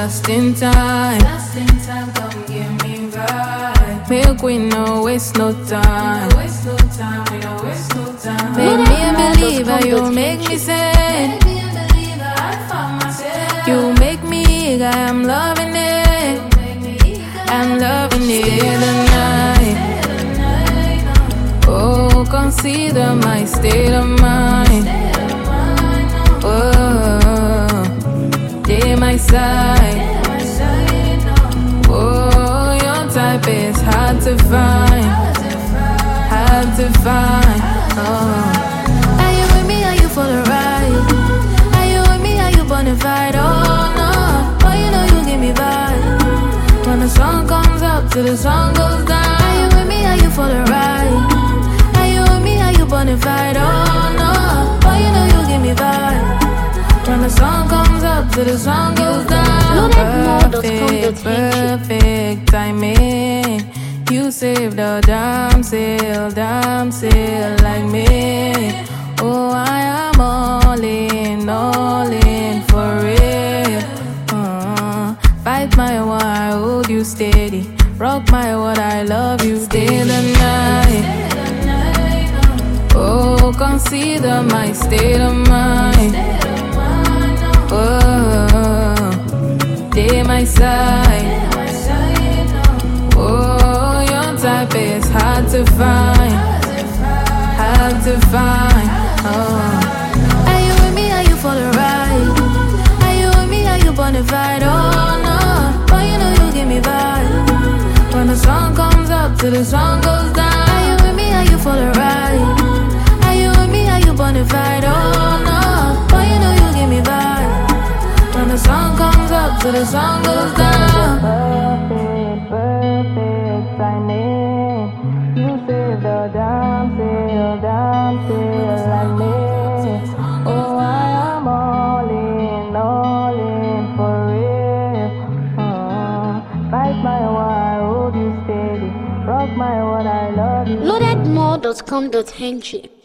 just in time. Just in time, come give me vibe. Make we no waste no time. We no waste no time, we no waste no time. Make me a believer, you make me say. Make me a believer, I found myself. You make me eager, I'm loving it. I'm loving it tonight. Oh, consider my state of mind. Oh, they my side. Oh, your type is hard to find. Hard to find. Oh, are you with me? Are you for the ride? Are you with me? Are you bonafide? Oh no, oh you know you give me vibe. When the sun comes up till the sun goes down. Are you with me? Are you for the ride? Are you with me? Are you bonafide? Oh no, oh you know you give me vibe. When the sun comes up till the sun goes down. Perfect, perfect timing. You saved a damn sale like me. Oh, I am all in for real. Fight my war, I hold you steady. Rock my world, I love you. Stay the night. Oh, consider my state of mind. Oh, they my side. Oh, your type is hard to find. Hard to find. Oh, are you with me? Are you for the ride? Are you with me? Are you bonafide? Oh no, oh you know you give me vibe. When the sun comes up till the sun goes down. Are you with me? Are you for the ride? Are you with me? Are you bonafide? Oh no, oh you know you give me vibe. When the sun comes up till the sun goes down. Perfect, perfect timing. You saved the damn sale like me. Oh, I am all in for real. Fight my war, I hold you steady. Rock my world, I love you. Loadedmore.com.ng